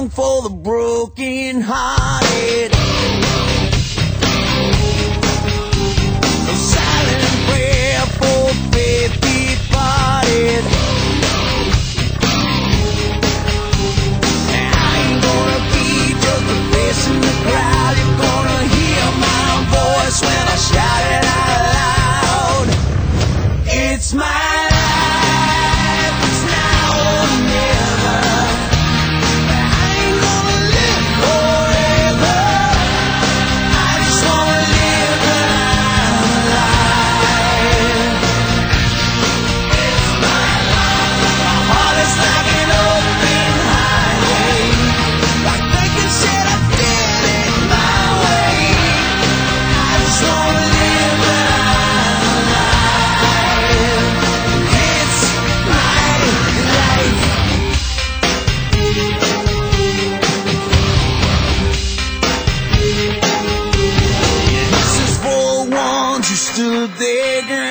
song for the broken hearted. A silent prayer for faith departed. And I ain't gonna be just a face in the crowd. You're gonna hear my voice when I shout it out loud. It's my life, it's now or never. I ain't gonna live forever. I just wanna live my life. It's my life. My heart is like an open highway. Like they can say I did it my way. I just wanna live my life. It's my life. This is for ones who stood their ground.